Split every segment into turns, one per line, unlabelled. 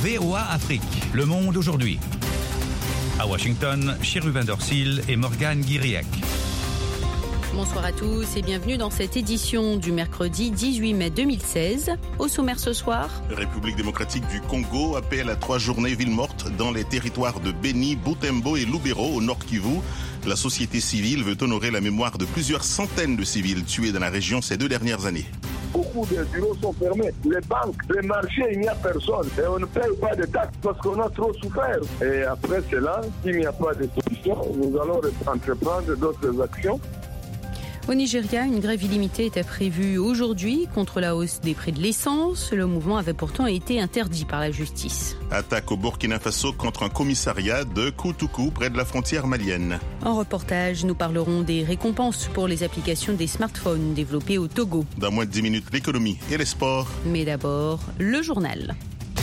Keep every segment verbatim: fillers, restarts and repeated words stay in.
V O A Afrique, Le Monde aujourd'hui. À Washington, Cherubin Dorsil et Morgane Guiriec.
Bonsoir à tous et bienvenue dans cette édition du mercredi dix-huit mai deux mille seize. Au sommaire ce soir,
République démocratique du Congo appelle à trois journées ville morte dans les territoires de Beni, Butembo et Lubero au Nord Kivu. La société civile veut honorer la mémoire de plusieurs centaines de civils tués dans la région ces deux dernières années.
Beaucoup de bureaux sont fermés. Les banques, les marchés, il n'y a personne. Et on ne paye pas de taxes parce qu'on a trop souffert. Et après cela, s'il n'y a pas de solution, nous allons entreprendre d'autres actions.
Au Nigeria, une grève illimitée était prévue aujourd'hui contre la hausse des prix de l'essence. Le mouvement avait pourtant été interdit par la justice.
Attaque au Burkina Faso contre un commissariat de Koutoukou près de la frontière malienne.
En reportage, nous parlerons des récompenses pour les applications des smartphones développées au Togo.
Dans moins de dix minutes, l'économie et les sports.
Mais d'abord, le journal.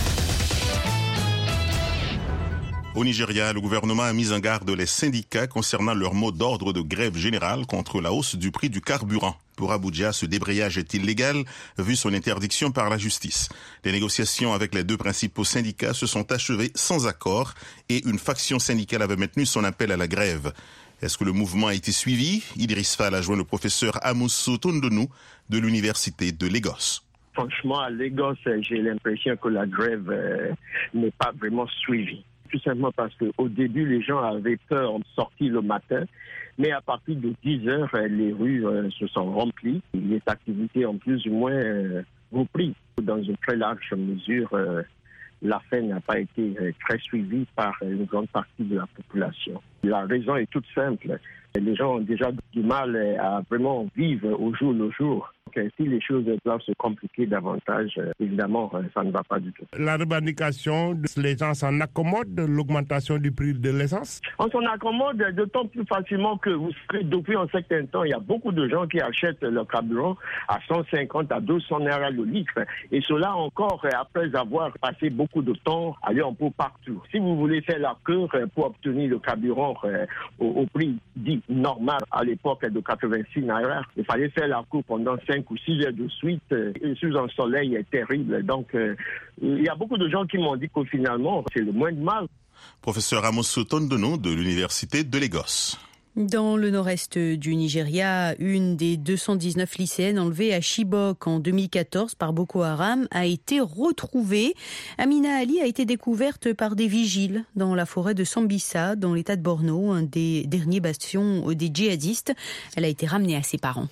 Au Nigeria, le gouvernement a mis en garde les syndicats concernant leur mot d'ordre de grève générale contre la hausse du prix du carburant. Pour Abuja, ce débrayage est illégal, vu son interdiction par la justice. Les négociations avec les deux principaux syndicats se sont achevées sans accord et une faction syndicale avait maintenu son appel à la grève. Est-ce que le mouvement a été suivi? Idriss Fall a joint le professeur Amusu Tondonu de l'université de Lagos.
Franchement, à Lagos, j'ai l'impression que la grève euh, n'est pas vraiment suivie. Tout simplement parce qu'au début, les gens avaient peur de sortir le matin. Mais à partir de dix heures, les rues euh, se sont remplies. Les activités ont plus ou moins euh, repris. Dans une très large mesure, euh, l'affaire n'a pas été euh, très suivie par une grande partie de la population. La raison est toute simple. Les gens ont déjà du mal à vraiment vivre au jour le jour. Donc, si les choses doivent se compliquer davantage, évidemment, ça ne va pas du tout.
La revendication, les gens s'en accommodent de l'augmentation du prix de l'essence?
On s'en accommode d'autant plus facilement que, vous savez, depuis un certain temps, il y a beaucoup de gens qui achètent leur carburant à cent cinquante à deux cents naira le litre. Et cela encore après avoir passé beaucoup de temps à aller en pot partout. Si vous voulez faire la queue pour obtenir le carburant au, au prix dit normal à l'époque de quatre-vingt-six naira, il fallait faire la queue pendant cinq ou six heures de suite et sous un soleil terrible. Donc, euh, il y a beaucoup de gens qui m'ont dit que finalement, c'est le moins de mal.
Professeur Amusu Tondonu de l'université de Lagos.
Dans le nord-est du Nigeria, une des deux cent dix-neuf lycéennes enlevées à Chibok en deux mille quatorze par Boko Haram a été retrouvée. Amina Ali a été découverte par des vigiles dans la forêt de Sambisa, dans l'état de Borno, un des derniers bastions des djihadistes. Elle a été ramenée à ses parents.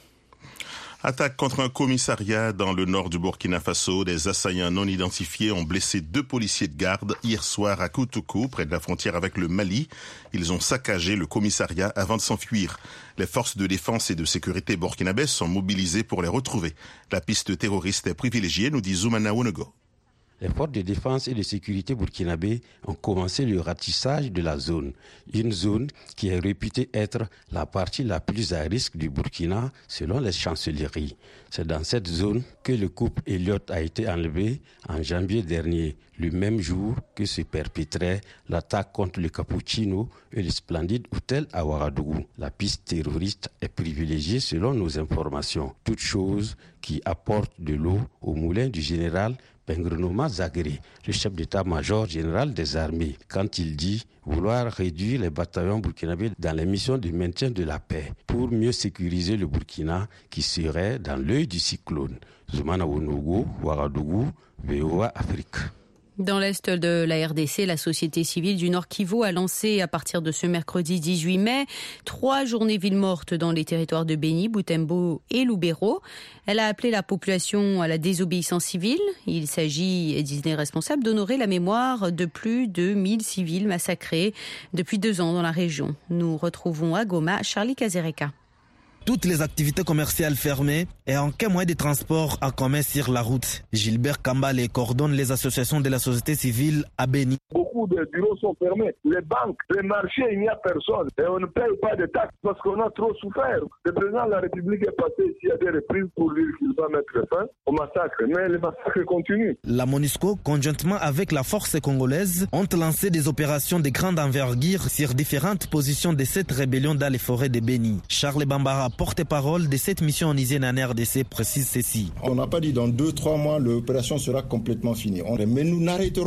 Attaque contre un commissariat dans le nord du Burkina Faso. Des assaillants non identifiés ont blessé deux policiers de garde hier soir à Koutoukou, près de la frontière avec le Mali. Ils ont saccagé le commissariat avant de s'enfuir. Les forces de défense et de sécurité burkinabès sont mobilisées pour les retrouver. La piste terroriste est privilégiée, nous dit Zoumana Wonego.
Les forces de défense et de sécurité burkinabé ont commencé le ratissage de la zone. Une zone qui est réputée être la partie la plus à risque du Burkina selon les chancelleries. C'est dans cette zone que le couple Elliott a été enlevé en janvier dernier, le même jour que se perpétrait l'attaque contre le Cappuccino et le splendide hôtel à Ouagadougou. La piste terroriste est privilégiée selon nos informations. Toute chose qui apporte de l'eau au moulin du général Pengrenoma Zagré, le chef d'état-major général des armées, quand il dit vouloir réduire les bataillons burkinabés dans les missions de maintien de la paix pour mieux sécuriser le Burkina qui serait dans l'œil du cyclone. Zoumana Wonogo, Ouagadougou, V O A Afrique.
Dans l'est de la R D C, la société civile du Nord Kivu a lancé à partir de ce mercredi dix-huit mai trois journées villes mortes dans les territoires de Beni, Butembo et Lubero. Elle a appelé la population à la désobéissance civile. Il s'agit, disent les responsables, d'honorer la mémoire de plus de mille civils massacrés depuis deux ans dans la région. Nous retrouvons à Goma Charlie Kazereka.
Toutes les activités commerciales fermées et aucun moyen de transport en commun sur la route. Gilbert Kambale coordonne les associations de la société civile à Beni.
Beaucoup de bureaux sont fermés. Les banques, les marchés, il n'y a personne. Et on ne paye pas de taxes parce qu'on a trop souffert. Le président de la République est passé ici à des reprises pour dire qu'il va mettre fin au massacre. Mais le massacre continue.
La MONUSCO, conjointement avec la force congolaise, ont lancé des opérations de grande envergure sur différentes positions de cette rébellion dans les forêts de Beni. Charles Bambara, porte-parole de cette mission onusienne en R D C, précise ceci.
On n'a pas dit dans deux, trois mois l'opération sera complètement finie. On... Mais nous n'arrêterons pas.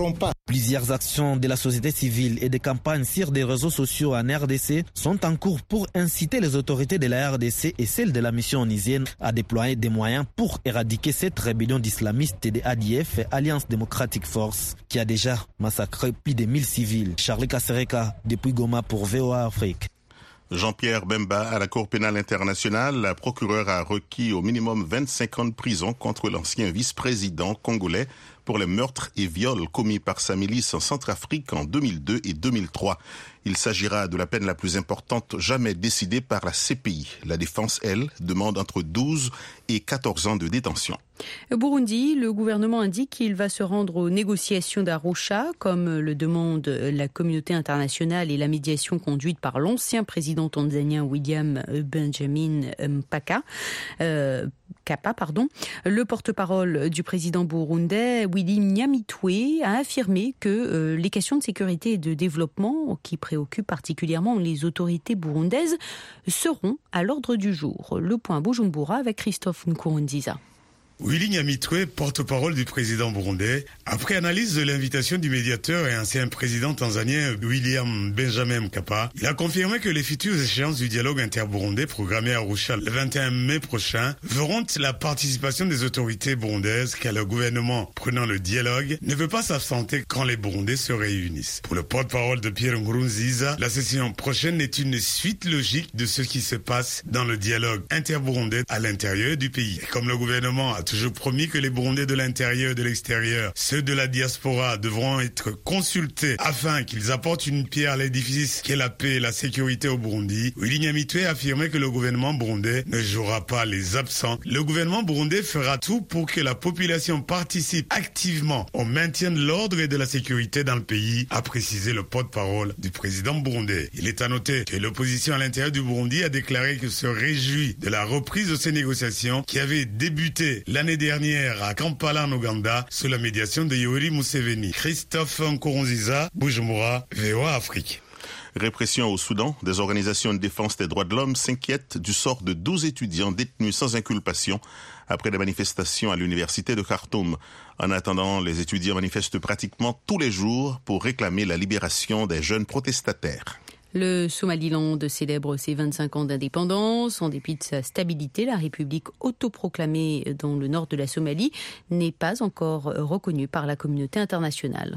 Plusieurs actions de la société civile et des campagnes sur des réseaux sociaux en R D C sont en cours pour inciter les autorités de la R D C et celles de la mission onusienne à déployer des moyens pour éradiquer cette rébellion d'islamistes de A D F, Alliance Democratic Force, qui a déjà massacré plus de mille civils. Charles Kasereka, depuis Goma pour V O A Afrique.
Jean-Pierre Bemba, à la Cour pénale internationale, la procureure a requis au minimum vingt-cinq ans de prison contre l'ancien vice-président congolais pour les meurtres et viols commis par sa milice en Centrafrique en deux mille deux et deux mille trois. Il s'agira de la peine la plus importante jamais décidée par la C P I. La défense, elle, demande entre douze et quatorze ans de détention.
Au Burundi, le gouvernement indique qu'il va se rendre aux négociations d'Arusha, comme le demande la communauté internationale et la médiation conduite par l'ancien président tanzanien William Benjamin Mpaka. Euh, Kappa, pardon. Le porte-parole du président burundais, Willy Nyamitwe, a affirmé que euh, les questions de sécurité et de développement, qui préoccupent particulièrement les autorités burundaises, seront à l'ordre du jour. Le point Bujumbura avec Christophe Nkurunziza.
Willy Nyamitwe, porte-parole du président burundais, après analyse de l'invitation du médiateur et ancien président tanzanien William Benjamin Mkapa, il a confirmé que les futures échéances du dialogue interburundais programmées à Arusha le vingt et un mai prochain verront la participation des autorités burundaises, car le gouvernement prenant le dialogue ne veut pas s'absenter quand les Burundais se réunissent. Pour le porte-parole de Pierre Nkurunziza, la session prochaine est une suite logique de ce qui se passe dans le dialogue interburundais à l'intérieur du pays. Et comme le gouvernement a toujours promis que les Burundais de l'intérieur et de l'extérieur, ceux de la diaspora, devront être consultés afin qu'ils apportent une pierre à l'édifice qu'est la paix et la sécurité au Burundi, Willy Nyamitwe a affirmé que le gouvernement burundais ne jouera pas les absents. Le gouvernement burundais fera tout pour que la population participe activement au maintien de l'ordre et de la sécurité dans le pays, a précisé le porte-parole du président burundais. Il est à noter que l'opposition à l'intérieur du Burundi a déclaré qu'elle se réjouit de la reprise de ces négociations qui avaient débuté l'année dernière à Kampala en Ouganda sous la médiation de Yoweri Museveni. Christophe Nkurunziza, Bujumbura, V O A Afrique.
Répression au Soudan, des organisations de défense des droits de l'homme s'inquiètent du sort de douze étudiants détenus sans inculpation après des manifestations à l'université de Khartoum. En attendant, les étudiants manifestent pratiquement tous les jours pour réclamer la libération des jeunes protestataires.
Le Somaliland célèbre ses vingt-cinq ans d'indépendance. En dépit de sa stabilité, la République autoproclamée dans le nord de la Somalie n'est pas encore reconnue par la communauté internationale.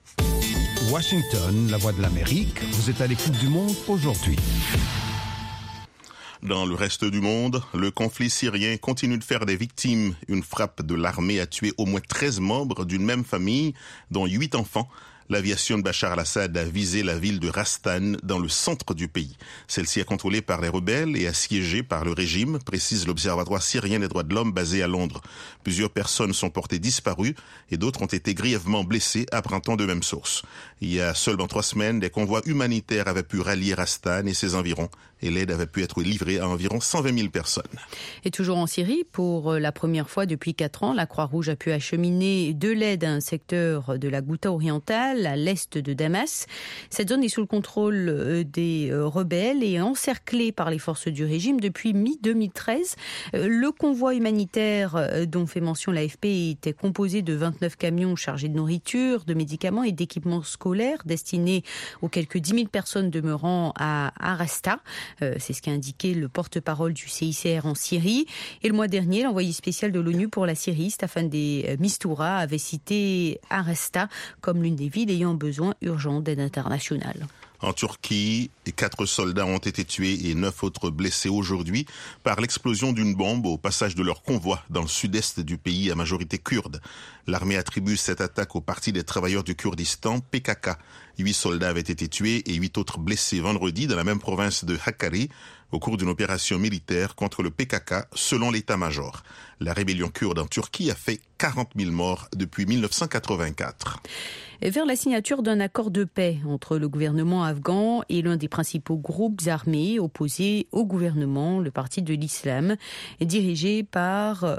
Washington, la voix de l'Amérique, vous êtes à l'écoute du monde aujourd'hui.
Dans le reste du monde, le conflit syrien continue de faire des victimes. Une frappe de l'armée a tué au moins treize membres d'une même famille, dont huit enfants. L'aviation de Bachar al-Assad a visé la ville de Rastan dans le centre du pays. Celle-ci est contrôlée par les rebelles et assiégée par le régime, précise l'Observatoire syrien des droits de l'homme basé à Londres. Plusieurs personnes sont portées disparues et d'autres ont été grièvement blessées, apprend-on de même source. Il y a seulement trois semaines, des convois humanitaires avaient pu rallier Rastan et ses environs et l'aide avait pu être livrée à environ cent vingt mille personnes.
Et toujours en Syrie, pour la première fois depuis quatre ans, la Croix-Rouge a pu acheminer de l'aide à un secteur de la Ghouta orientale, à l'est de Damas. Cette zone est sous le contrôle des rebelles et encerclée par les forces du régime depuis mi deux mille treize. Le convoi humanitaire dont fait mention l'A F P était composé de vingt-neuf camions chargés de nourriture, de médicaments et d'équipements scolaires destinés aux quelques dix mille personnes demeurant à Arasta. C'est ce qu'a indiqué le porte-parole du C I C R en Syrie. Et le mois dernier, l'envoyé spécial de l'ONU pour la Syrie, Staffan de Mistura, avait cité Arasta comme l'une des villes ayant besoin urgent d'aide internationale.
En Turquie, quatre soldats ont été tués et neuf autres blessés aujourd'hui par l'explosion d'une bombe au passage de leur convoi dans le sud-est du pays à majorité kurde. L'armée attribue cette attaque au Parti des travailleurs du Kurdistan, P K K. Huit soldats avaient été tués et huit autres blessés vendredi dans la même province de Hakkari au cours d'une opération militaire contre le P K K, selon l'état-major. La rébellion kurde en Turquie a fait quarante mille morts depuis mille neuf cent quatre-vingt-quatre.
Et vers la signature d'un accord de paix entre le gouvernement afghan et l'un des principaux groupes armés opposés au gouvernement, le Parti de l'Islam, dirigé par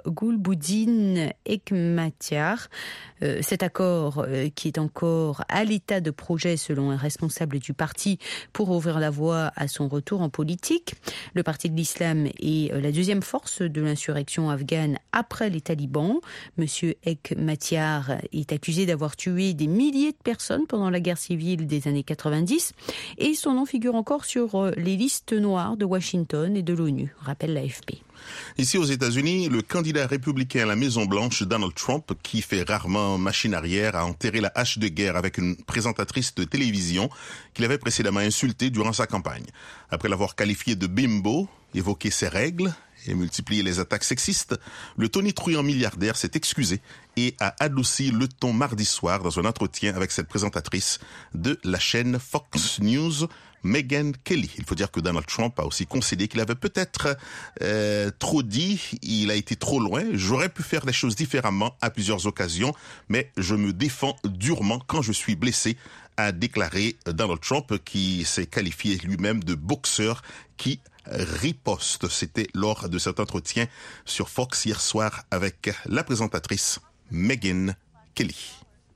Gulbuddin Hekmatyar. Euh, cet accord, euh, qui est encore à l'état de projet, projet, selon un responsable du parti, pour ouvrir la voie à son retour en politique. Le Parti de l'Islam est la deuxième force de l'insurrection afghane après les talibans. Monsieur Ek Matyar est accusé d'avoir tué des milliers de personnes pendant la guerre civile des années quatre-vingt-dix et son nom figure encore sur les listes noires de Washington et de l'ONU, rappelle l'A F P.
Ici aux États-Unis, le candidat républicain à la Maison-Blanche, Donald Trump, qui fait rarement machine arrière, a enterré la hache de guerre avec une présentatrice de télévision qu'il avait précédemment insultée durant sa campagne. Après l'avoir qualifiée de bimbo, évoqué ses règles et multiplié les attaques sexistes, le tonitruant milliardaire s'est excusé et a adouci le ton mardi soir dans un entretien avec cette présentatrice de la chaîne Fox News, Megyn Kelly. Il faut dire que Donald Trump a aussi concédé qu'il avait peut-être euh, trop dit, il a été trop loin. J'aurais pu faire les choses différemment à plusieurs occasions, mais je me défends durement quand je suis blessé, a déclaré Donald Trump, qui s'est qualifié lui-même de boxeur qui riposte. C'était lors de cet entretien sur Fox hier soir avec la présentatrice Megyn Kelly.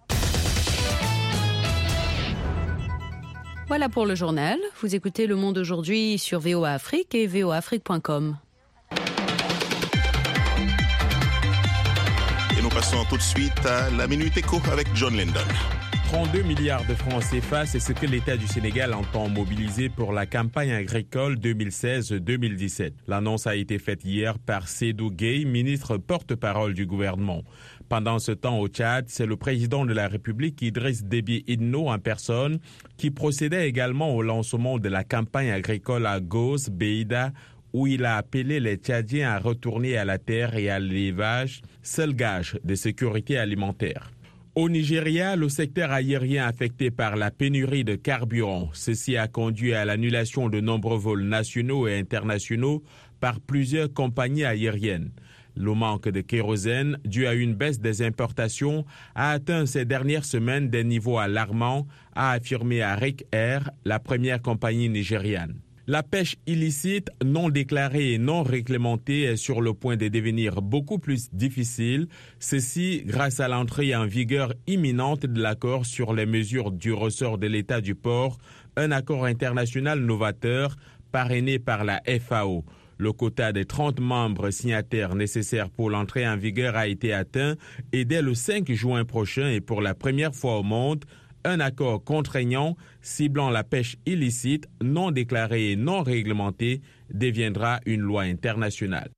Voilà pour le journal. Vous écoutez Le Monde aujourd'hui sur V O A Afrique et v o a afrique point com.
Et nous passons tout de suite à la Minute Éco avec John Linden.
trente-deux milliards de francs C F A, c'est ce que l'État du Sénégal entend mobiliser pour la campagne agricole deux mille seize deux mille dix-sept. L'annonce a été faite hier par Seydou Gueye, ministre porte-parole du gouvernement. Pendant ce temps au Tchad, c'est le président de la République, Idriss Déby Itno en personne, qui procédait également au lancement de la campagne agricole à Gos, Beida, où il a appelé les Tchadiens à retourner à la terre et à l'élevage, seul gage de sécurité alimentaire. Au Nigeria, le secteur aérien affecté par la pénurie de carburant. Ceci a conduit à l'annulation de nombreux vols nationaux et internationaux par plusieurs compagnies aériennes. Le manque de kérosène, dû à une baisse des importations, a atteint ces dernières semaines des niveaux alarmants, a affirmé Arik Air, la première compagnie nigériane. La pêche illicite, non déclarée et non réglementée est sur le point de devenir beaucoup plus difficile, ceci grâce à l'entrée en vigueur imminente de l'accord sur les mesures du ressort de l'État du port, un accord international novateur parrainé par la F A O. Le quota des trente membres signataires nécessaires pour l'entrée en vigueur a été atteint et dès le cinq juin prochain et pour la première fois au monde, un accord contraignant ciblant la pêche illicite, non déclarée et non réglementée deviendra une loi internationale.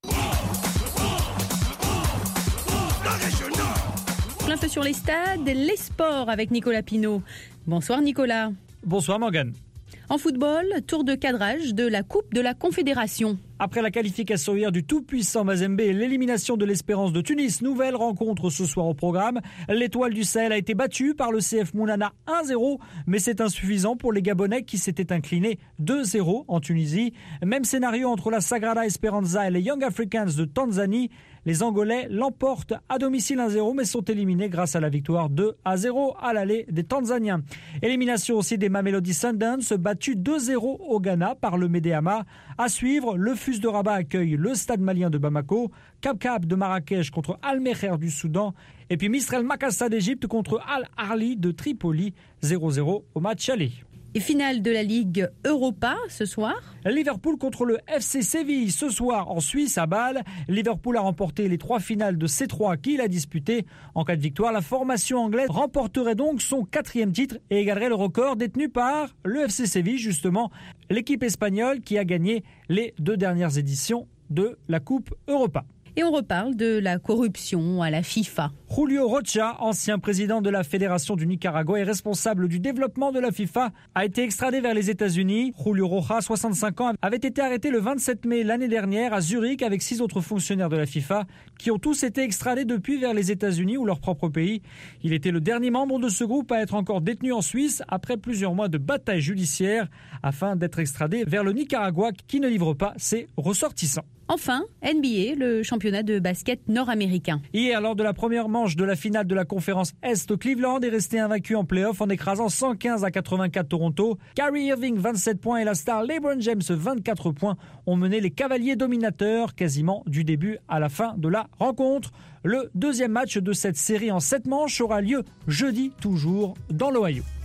Plein feu sur les stades, les sports avec Nicolas Pinault. Bonsoir Nicolas.
Bonsoir Morgane.
En football, tour de cadrage de la Coupe de la Confédération.
Après la qualification hier du tout-puissant Mazembe et l'élimination de l'Espérance de Tunis, nouvelle rencontre ce soir au programme. L'Étoile du Sahel a été battue par le C F Mounana un zéro, mais c'est insuffisant pour les Gabonais qui s'étaient inclinés deux zéro en Tunisie. Même scénario entre la Sagrada Esperanza et les Young Africans de Tanzanie. Les Angolais l'emportent à domicile un zéro mais sont éliminés grâce à la victoire deux à zéro à l'aller des Tanzaniens. Élimination aussi des Mamelodi Sundowns, battus deux zéro au Ghana par le Medeama. À suivre, le F U S de Rabat accueille le Stade malien de Bamako, Cap Cap de Marrakech contre Al Meher du Soudan et puis Mistral Makassa d'Égypte contre Al Ahly de Tripoli, zéro zéro au match aller.
Et finale de la Ligue Europa ce soir.
Liverpool contre le F C Séville ce soir en Suisse à Bâle. Liverpool a remporté les trois finales de C trois qu'il a disputées. En cas de victoire, la formation anglaise remporterait donc son quatrième titre et égalerait le record détenu par le F C Séville, justement, l'équipe espagnole qui a gagné les deux dernières éditions de la Coupe Europa.
Et on reparle de la corruption à la FIFA.
Julio Rocha, ancien président de la Fédération du Nicaragua et responsable du développement de la FIFA, a été extradé vers les États-Unis. Julio Rocha, soixante-cinq ans, avait été arrêté le vingt-sept mai l'année dernière à Zurich avec six autres fonctionnaires de la FIFA qui ont tous été extradés depuis vers les États-Unis ou leur propre pays. Il était le dernier membre de ce groupe à être encore détenu en Suisse après plusieurs mois de bataille judiciaire afin d'être extradé vers le Nicaragua qui ne livre pas ses ressortissants.
Enfin, N B A, le championnat de basket nord-américain.
Hier, lors de la première manche de la finale de la conférence Est, Cleveland est resté invaincu en play-off en écrasant cent quinze à quatre-vingt-quatre Toronto. Kyrie Irving, vingt-sept points et la star LeBron James, vingt-quatre points, ont mené les cavaliers dominateurs quasiment du début à la fin de la rencontre. Le deuxième match de cette série en sept manches aura lieu jeudi, toujours dans l'Ohio.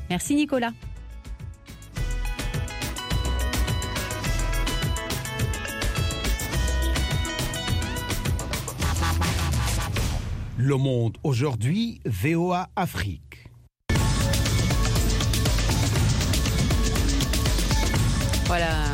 Merci Nicolas.
Le Monde aujourd'hui, V O A Afrique.
Voilà,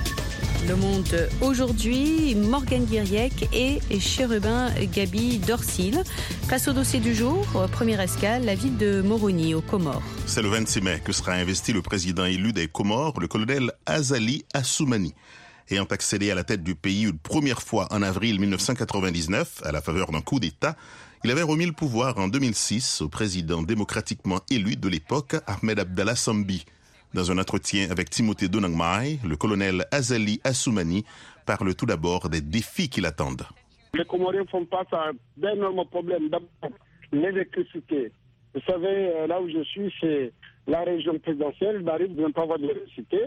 Le Monde aujourd'hui, Morgane Guiriec et Chérubin Gabi Dorsil. Place au dossier du jour, première escale, la ville de Moroni, aux Comores.
C'est le vingt-six mai que sera investi le président élu des Comores, le colonel Azali Assoumani. Ayant accédé à la tête du pays une première fois en avril mille neuf cent quatre-vingt-dix-neuf, à la faveur d'un coup d'État, il avait remis le pouvoir en deux mille six au président démocratiquement élu de l'époque, Ahmed Abdallah Sambi. Dans un entretien avec Timothée Donangmai, le colonel Azali Assoumani parle tout d'abord des défis qui l'attendent.
Les Comoriens font face à d'énormes problèmes. D'abord, l'électricité. Vous savez, là où je suis, c'est la région présidentielle. J'arrive de ne pas avoir d'électricité.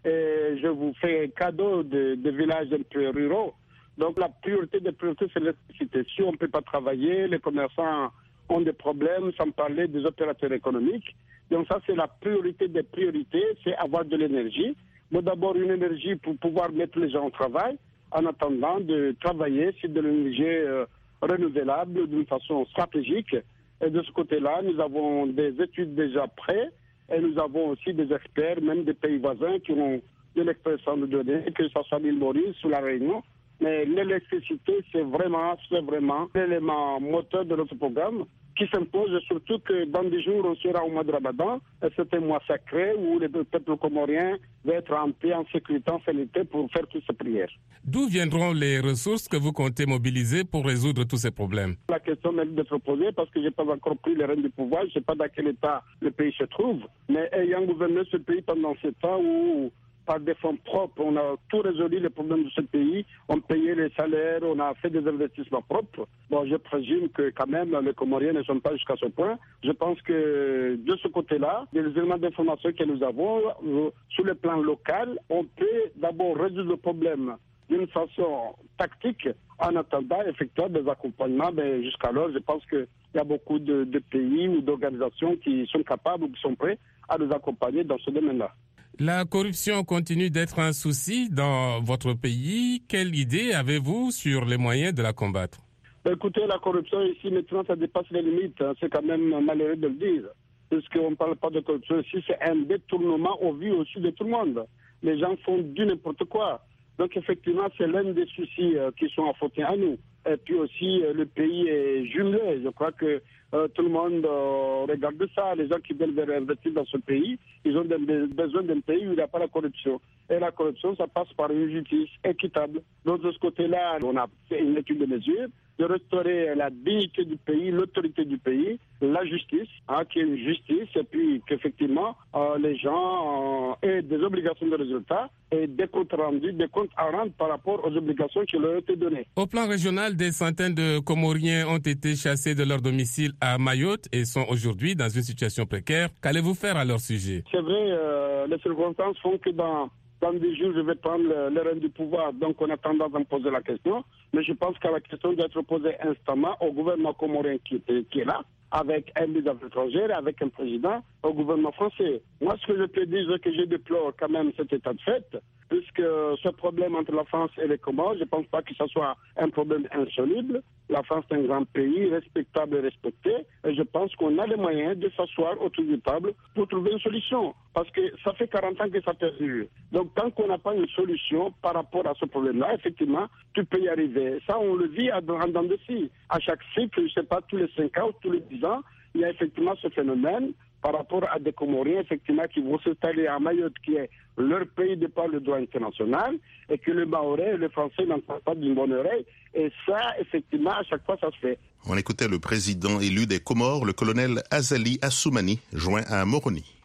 Et je vous fais un cadeau de, de villages un peu ruraux. Donc la priorité des priorités, c'est l'électricité. Si on ne peut pas travailler, les commerçants ont des problèmes, sans parler des opérateurs économiques. Donc ça, c'est la priorité des priorités, c'est avoir de l'énergie. Mais d'abord, une énergie pour pouvoir mettre les gens au travail, en attendant de travailler sur de l'énergie euh, renouvelable d'une façon stratégique. Et de ce côté-là, nous avons des études déjà prêtes. Et nous avons aussi des experts, même des pays voisins, qui ont de l'expérience à nous donner, que ce soit l'île Maurice ou la Réunion. Mais l'électricité, c'est vraiment, c'est vraiment l'élément moteur de notre programme qui s'impose, surtout que dans des jours, on sera au mois de Ramadan. Et c'est un mois sacré où le peuple comorien va être en paix, en sécurité, en sanité pour faire toutes ces prières.
D'où viendront les ressources que vous comptez mobiliser pour résoudre tous ces problèmes?
La question mérite d'être posée parce que je n'ai pas encore pris les rênes du pouvoir. Je ne sais pas dans quel état le pays se trouve. Mais ayant gouverné ce pays pendant ce temps où, par des fonds propres, on a tout résolu les problèmes de ce pays, on payait les salaires, on a fait des investissements propres. Bon, je présume que quand même les Comoriens ne sont pas jusqu'à ce point. Je pense que de ce côté-là, les éléments d'information que nous avons, euh, sur le plan local, on peut d'abord résoudre le problème d'une façon tactique en attendant effectivement des accompagnements. Mais jusqu'alors, je pense qu'il y a beaucoup de, de pays ou d'organisations qui sont capables ou qui sont prêts à nous accompagner dans ce domaine-là.
La corruption continue d'être un souci dans votre pays. Quelle idée avez-vous sur les moyens de la combattre?
Écoutez, la corruption ici, maintenant, ça dépasse les limites. C'est quand même malheureux de le dire. Puisqu'on ne parle pas de corruption ici, c'est un détournement au vu aussi de tout le monde. Les gens font du n'importe quoi. Donc, effectivement, c'est l'un des soucis euh, qui sont affrontés à nous. Et puis aussi, euh, le pays est jumelé. Je crois que euh, tout le monde euh, regarde ça. Les gens qui veulent investir dans ce pays, ils ont des, des, besoin d'un pays où il n'y a pas la corruption. Et la corruption, ça passe par une justice équitable. Donc, de ce côté-là, on a fait une étude de mesure de restaurer la dignité du pays, l'autorité du pays, la justice, hein, qui est une justice, et puis qu'effectivement, euh, les gens euh, aient des obligations de résultat et des comptes rendus, des comptes à rendre par rapport aux obligations qui leur ont été données.
Au plan régional, des centaines de Comoriens ont été chassés de leur domicile à Mayotte et sont aujourd'hui dans une situation précaire. Qu'allez-vous faire à leur sujet?
C'est vrai, euh, les circonstances font que dans Dans des jours, je vais prendre le, le règne du pouvoir, donc on a tendance à me poser la question. Mais je pense que la question doit être posée instamment au gouvernement comorien qui, qui est là, avec un ministre des Affaires étrangères, avec un président, au gouvernement français. Moi, ce que je peux dire, c'est que je déplore quand même cet état de fait, puisque ce problème entre la France et les Comores, je ne pense pas que ce soit un problème insoluble. La France est un grand pays, respectable et respecté, et je pense qu'on a les moyens de s'asseoir autour du table pour trouver une solution. Parce que ça fait quarante ans que ça perdure. Donc, tant qu'on n'a pas une solution par rapport à ce problème-là, effectivement, tu peux y arriver. Ça, on le vit en dents de scie. À chaque cycle, je ne sais pas, tous les cinq ans ou tous les dix ans, il y a effectivement ce phénomène par rapport à des Comoriens, effectivement, qui vont s'installer à Mayotte, qui est leur pays de par le droit international, et que le Mahorais et le Français n'entendent pas d'une bonne oreille. Et ça, effectivement, à chaque fois, ça se fait.
On écoutait le président élu des Comores, le colonel Azali Assoumani, joint à Moroni.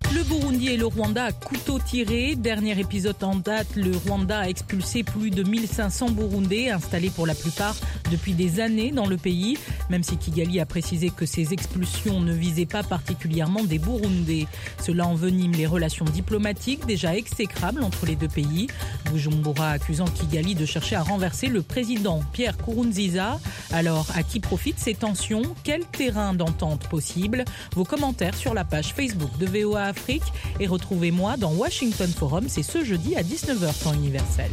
Le Burundi et le Rwanda à couteau tiré. Dernier épisode en date, le Rwanda a expulsé plus de mille cinq cents Burundais installés pour la plupart depuis des années dans le pays, même si Kigali a précisé que ces expulsions ne visaient pas particulièrement des Burundais. Cela envenime les relations diplomatiques déjà exécrables entre les deux pays. Bujumbura accusant Kigali de chercher à renverser le président Pierre Nkurunziza. Alors, à qui profitent ces tensions? Quel terrain d'entente possible? Vos commentaires sur la page Facebook de V O A Afrique. Et retrouvez-moi dans Washington Forum, c'est ce jeudi à dix-neuf heures temps universel.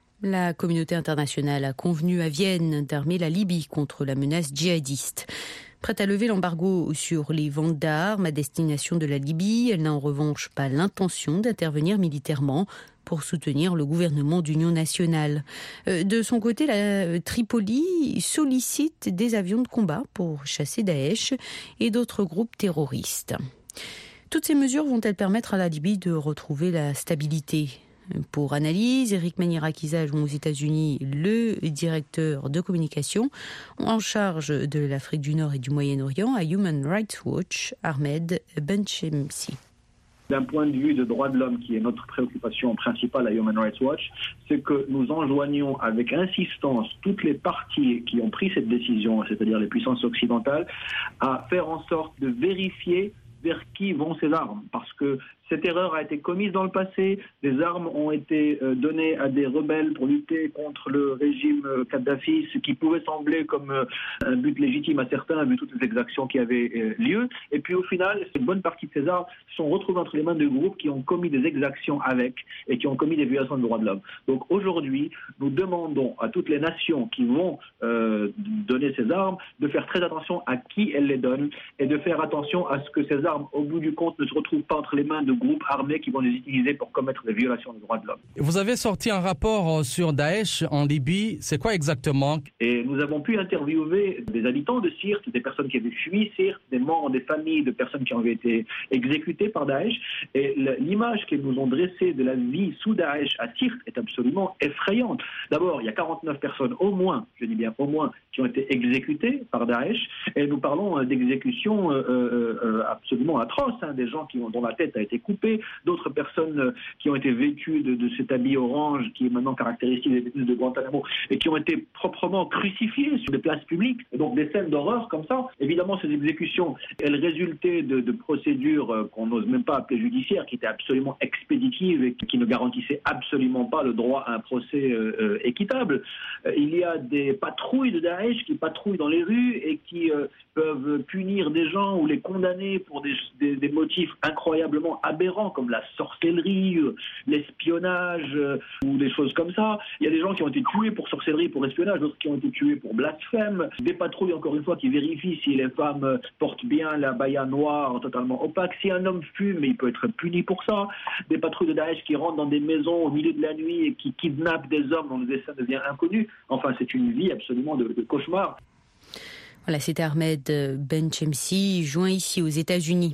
La communauté internationale a convenu à Vienne d'armer la Libye contre la menace djihadiste. Prête à lever l'embargo sur les ventes d'armes à destination de la Libye, elle n'a en revanche pas l'intention d'intervenir militairement pour soutenir le gouvernement d'union nationale. De son côté, la Tripoli sollicite des avions de combat pour chasser Daesh et d'autres groupes terroristes. Toutes ces mesures vont-elles permettre à la Libye de retrouver la stabilité? Pour analyse, Eric Manirakiza joint aux États-Unis le directeur de communication en charge de l'Afrique du Nord et du Moyen-Orient à Human Rights Watch, Ahmed Benchemsi.
D'un point de vue de droits de l'homme, qui est notre préoccupation principale à Human Rights Watch, c'est que nous enjoignons avec insistance toutes les parties qui ont pris cette décision, c'est-à-dire les puissances occidentales, à faire en sorte de vérifier vers qui vont ces armes, parce que cette erreur a été commise dans le passé, des armes ont été données à des rebelles pour lutter contre le régime Kadhafi, ce qui pouvait sembler comme un but légitime à certains, vu toutes les exactions qui avaient lieu, et puis au final, une bonne partie de ces armes sont retrouvées entre les mains de groupes qui ont commis des exactions avec, et qui ont commis des violations des droits de l'homme. Donc aujourd'hui, nous demandons à toutes les nations qui vont euh, donner ces armes de faire très attention à qui elles les donnent, et de faire attention à ce que ces armes, au bout du compte, ne se retrouvent pas entre les mains de groupes armés qui vont les utiliser pour commettre des violations des droits de l'homme.
Vous avez sorti un rapport sur Daesh en Libye, c'est quoi exactement?
Et nous avons pu interviewer des habitants de Sirte, des personnes qui avaient fui Sirte, des membres des familles de personnes qui avaient été exécutées par Daesh. Et l'image qu'ils nous ont dressée de la vie sous Daesh à Sirte est absolument effrayante. D'abord, il y a quarante-neuf personnes au moins, je dis bien au moins, qui ont été exécutées par Daesh. Et nous parlons d'exécutions euh, euh, absolument atroces, hein, des gens qui ont, dont la tête a été coupée, d'autres personnes qui ont été vêtues de, de cet habit orange qui est maintenant caractéristique des détenus de Guantanamo et qui ont été proprement crucifiés sur des places publiques. Et donc des scènes d'horreur comme ça. Évidemment, ces exécutions, elles résultaient de, de procédures qu'on n'ose même pas appeler judiciaires, qui étaient absolument expéditives et qui ne garantissaient absolument pas le droit à un procès euh, équitable. Euh, il y a des patrouilles de Daesh qui patrouillent dans les rues et qui euh, peuvent punir des gens ou les condamner pour des, des, des motifs incroyablement aberrants comme la sorcellerie, euh, l'espionnage euh, ou des choses comme ça. Il y a des gens qui ont été tués pour sorcellerie, pour espionnage, d'autres qui ont été tués pour blasphème. Des patrouilles, encore une fois, qui vérifient si les femmes euh, portent bien la baya noire totalement opaque. Si un homme fume, il peut être puni pour ça. Des patrouilles de Daesh qui rentrent dans des maisons au milieu de la nuit et qui kidnappent des hommes dont le destin devient inconnu. Enfin, c'est une vie absolument de, de cauchemar.
Voilà, c'était Ahmed Benchemsi, joint ici aux États-Unis.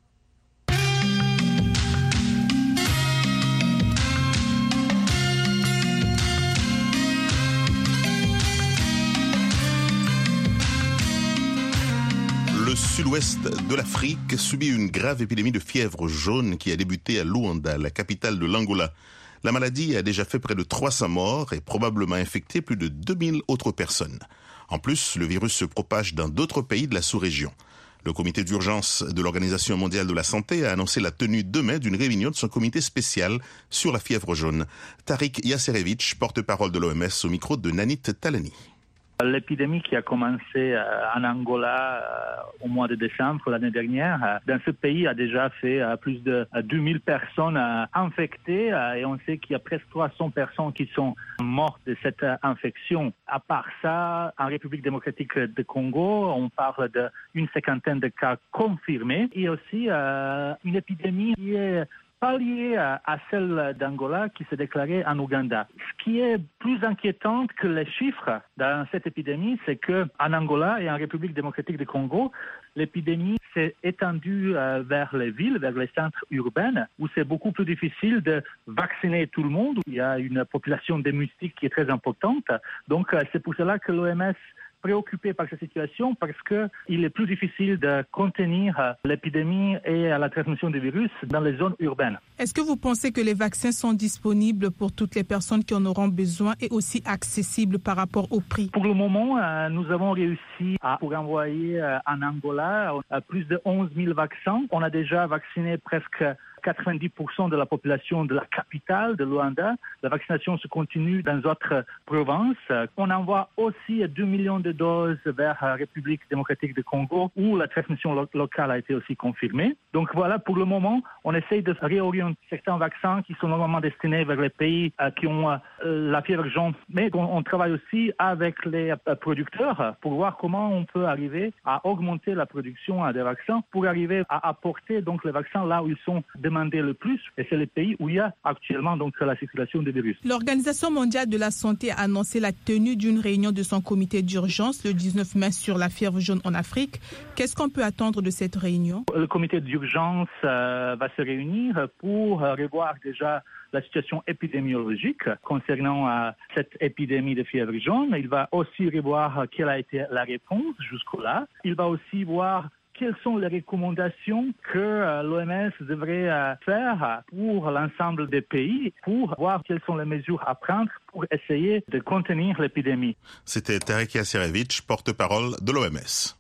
Le sud-ouest de l'Afrique subit une grave épidémie de fièvre jaune qui a débuté à Luanda, la capitale de l'Angola. La maladie a déjà fait près de trois cents morts et probablement infecté plus de deux mille autres personnes. En plus, le virus se propage dans d'autres pays de la sous-région. Le comité d'urgence de l'Organisation mondiale de la santé a annoncé la tenue demain d'une réunion de son comité spécial sur la fièvre jaune. Tariq Yasserevich, porte-parole de l'O M S, au micro de Nanit Talani.
L'épidémie qui a commencé en Angola au mois de décembre l'année dernière, dans ce pays a déjà fait plus de deux mille personnes infectées et on sait qu'il y a presque trois cents personnes qui sont mortes de cette infection. À part ça, en République démocratique du Congo, on parle d'une cinquantaine de cas confirmés et aussi une épidémie qui est pas liée à celle d'Angola qui s'est déclarée en Ouganda. Ce qui est plus inquiétant que les chiffres dans cette épidémie, c'est qu'en Angola et en République démocratique du Congo, l'épidémie s'est étendue vers les villes, vers les centres urbains, où c'est beaucoup plus difficile de vacciner tout le monde. Il y a une population de moustiques qui est très importante. Donc c'est pour cela que l'O M S préoccupés par cette situation parce qu'il est plus difficile de contenir l'épidémie et la transmission du virus dans les zones urbaines.
Est-ce que vous pensez que les vaccins sont disponibles pour toutes les personnes qui en auront besoin et aussi accessibles par rapport au prix?
Pour le moment, euh, nous avons réussi à pour envoyer euh, en Angola euh, plus de onze mille vaccins. On a déjà vacciné presque quatre-vingt-dix pour cent de la population de la capitale de Luanda. La vaccination se continue dans d'autres provinces. On envoie aussi deux millions de doses vers la République démocratique du Congo où la transmission lo- locale a été aussi confirmée. Donc voilà, pour le moment, on essaye de réorienter certains vaccins qui sont normalement destinés vers les pays euh, qui ont euh, la fièvre jaune. Mais on, on travaille aussi avec les euh, producteurs pour voir comment on peut arriver à augmenter la production euh, des vaccins pour arriver à apporter donc les vaccins là où ils sont demandés le plus, et c'est les pays où il y a actuellement donc la circulation des virus.
L'Organisation mondiale de la santé a annoncé la tenue d'une réunion de son comité d'urgence le dix-neuf mai sur la fièvre jaune en Afrique. Qu'est-ce qu'on peut attendre de cette réunion?
Le comité d'urgence euh, va se réunir pour euh, revoir déjà la situation épidémiologique concernant euh, cette épidémie de fièvre jaune. Il va aussi revoir euh, quelle a été la réponse jusqu'au-là. Il va aussi voir quelles sont les recommandations que euh, l'O M S devrait euh, faire pour l'ensemble des pays pour voir quelles sont les mesures à prendre pour essayer de contenir l'épidémie.
C'était Tarek Yassirevich, porte-parole de l'O M S.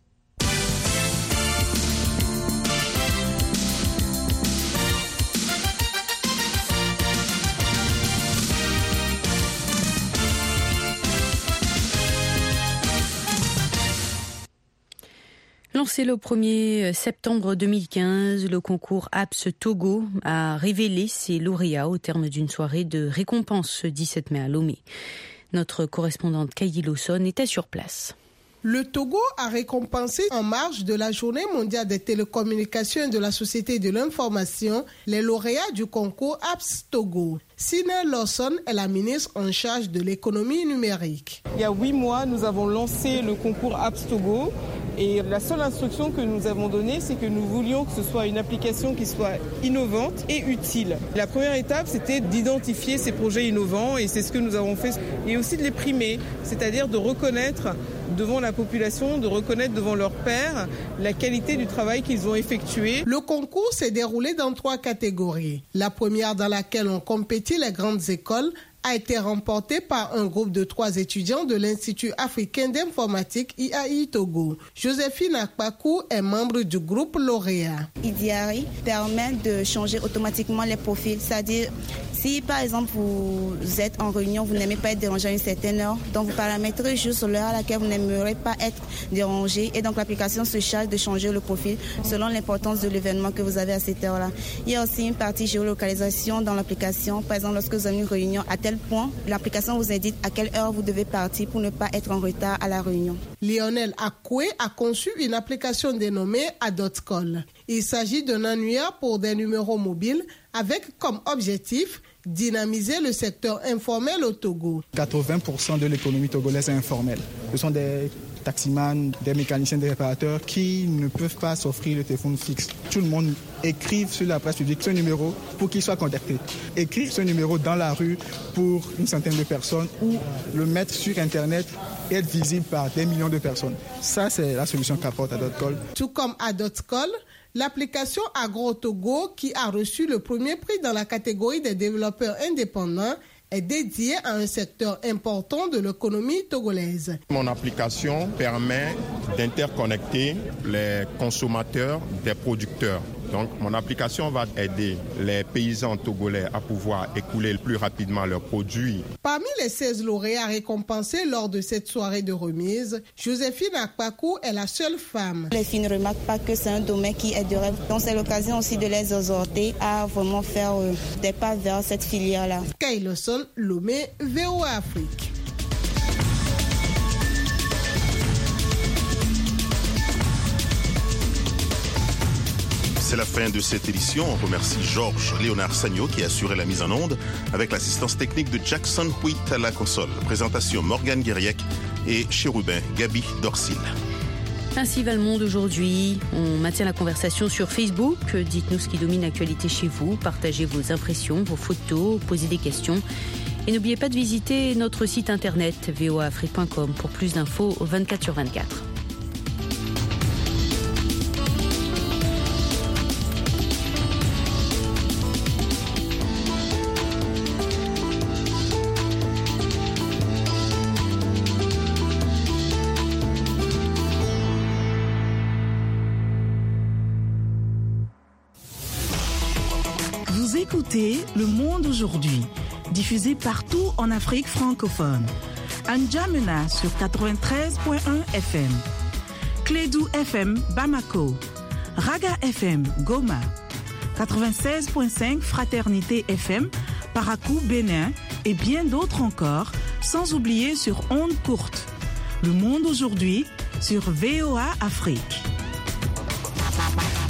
Lancé le premier septembre deux mille quinze, le concours A P S Togo a révélé ses lauréats au terme d'une soirée de récompense ce dix-sept mai à Lomé. Notre correspondante Kaïdi Lawson était sur place.
Le Togo a récompensé en marge de la Journée mondiale des télécommunications et de la société de l'information les lauréats du concours A P S Togo. Sina Lawson est la ministre en charge de l'économie numérique.
Il y a huit mois, nous avons lancé le concours A P S Togo et la seule instruction que nous avons donnée, c'est que nous voulions que ce soit une application qui soit innovante et utile. La première étape, c'était d'identifier ces projets innovants et c'est ce que nous avons fait. Et aussi de les primer, c'est-à-dire de reconnaître devant la population, de reconnaître devant leurs pairs la qualité du travail qu'ils ont effectué.
Le concours s'est déroulé dans trois catégories. La première dans laquelle on compétit les grandes écoles a été remportée par un groupe de trois étudiants de l'Institut africain d'informatique I A I Togo. Joséphine Akpakou est membre du groupe lauréat.
Idiari permet de changer automatiquement les profils, c'est-à-dire si par exemple vous êtes en réunion, vous n'aimez pas être dérangé à une certaine heure, donc vous paramétrez juste l'heure à laquelle vous n'aimerez pas être dérangé et donc l'application se charge de changer le profil selon l'importance de l'événement que vous avez à cette heure-là. Il y a aussi une partie géolocalisation dans l'application. Par exemple, lorsque vous avez une réunion à tel point, l'application vous indique à quelle heure vous devez partir pour ne pas être en retard à la réunion.
Lionel Akoué a conçu une application dénommée AdotCall. Il s'agit d'un annuaire pour des numéros mobiles avec comme objectif dynamiser le secteur informel au Togo.
quatre-vingts pour cent de l'économie togolaise est informelle. Ce sont des taximans, des mécaniciens, des réparateurs qui ne peuvent pas s'offrir le téléphone fixe. Tout le monde écrive sur la presse publique ce numéro pour qu'il soit contacté. Écrire ce numéro dans la rue pour une centaine de personnes ou le mettre sur Internet et être visible par des millions de personnes. Ça, c'est la solution qu'apporte AdotCall.
Tout comme AdotCall, l'application AgroTogo, qui a reçu le premier prix dans la catégorie des développeurs indépendants, est dédiée à un secteur important de l'économie togolaise.
Mon application permet d'interconnecter les consommateurs des producteurs. Donc, mon application va aider les paysans togolais à pouvoir écouler plus rapidement leurs produits.
Parmi les seize lauréats récompensés lors de cette soirée de remise, Joséphine Akpakou est la seule femme.
Les filles ne remarquent pas que c'est un domaine qui est de rêve. Donc, c'est l'occasion aussi de les exhorter à vraiment faire euh, des pas vers cette filière-là.
Kaïdi Lawson, Lomé, V O A Afrique.
C'est la fin de cette édition. On remercie Georges Léonard Sagno qui a assuré la mise en onde avec l'assistance technique de Jackson Huit à la console. Présentation Morgane Guiriec et Chérubin Gabi Dorsil.
Ainsi va le monde aujourd'hui. On maintient la conversation sur Facebook. Dites-nous ce qui domine l'actualité chez vous. Partagez vos impressions, vos photos, posez des questions. Et n'oubliez pas de visiter notre site internet v o a afrique point com pour plus d'infos vingt-quatre sur vingt-quatre.
Vous écoutez Le Monde aujourd'hui, diffusé partout en Afrique francophone. N'Djamena sur quatre-vingt-treize point un F M, Clédou F M Bamako, Raga F M Goma, quatre-vingt-seize point cinq Fraternité F M Parakou Bénin et bien d'autres encore, sans oublier sur ondes courtes. Le Monde aujourd'hui sur V O A Afrique.